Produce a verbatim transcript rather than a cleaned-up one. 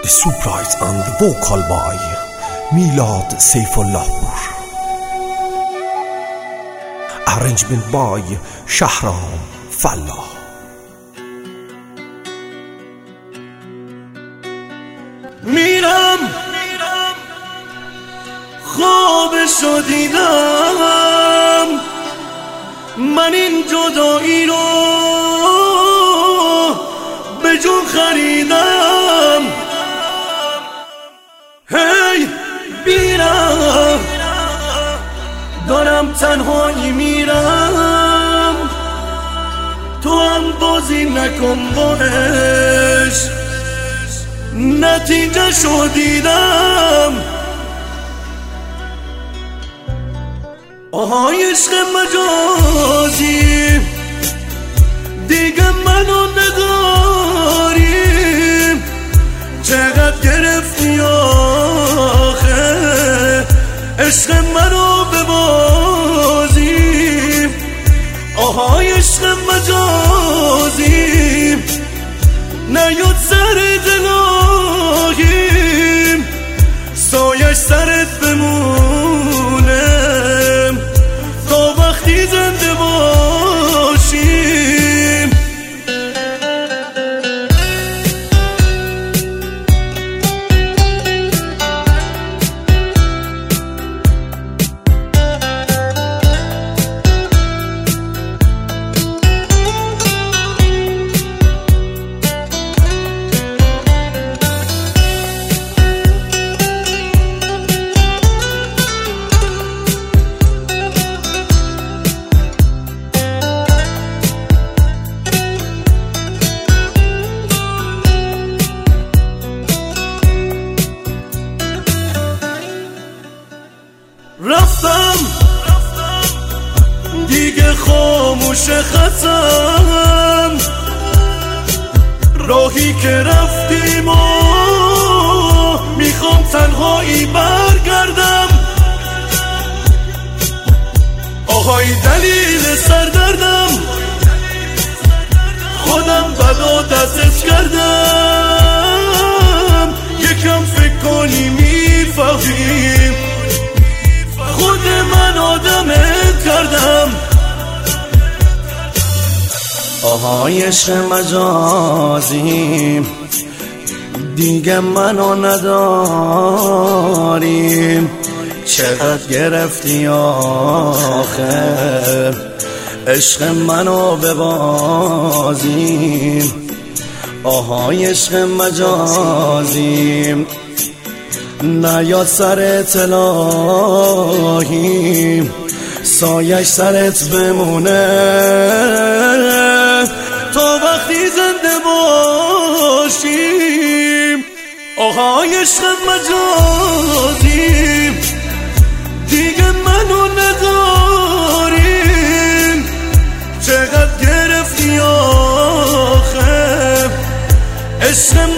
The surprise and the vocal by Milad Saifullahpur. Arrangement by Shahram Fallah. میرم خوابشو دیدم، من این جدایی رو به جون خریدم. هی بیرم دارم تنهایی میرم، تو هم بازی نکن باش، نتیجه شو دیدم. آهای عشق مجازی دیگه منو نداری، چقدر گرفتی آخه عشق منو به بازی. آهای عشق مجازی نیاد سر دلاهیم، سایش سرت بمونه تا وقتی زنده باشیم. رفتم دیگه خاموش خطم، راهی که رفتیم و میخوام تنهایی برگردم. آهای دلیل سردردم خودم بلا دستش کردم، یکم فکر کنی میفهمیم خود من آدمت کردم. آهای عشق مجازیم دیگه منو نداریم، چقدر گرفتی آخه عشق منو به بازیم. آهای عشق مجازیم نیاد سرت الهیم، سایش سرت بمونه تا وقتی زنده باشیم. آهای عشق مجازیم دیگه منو نداریم، چقدر گرفتی آخه عشق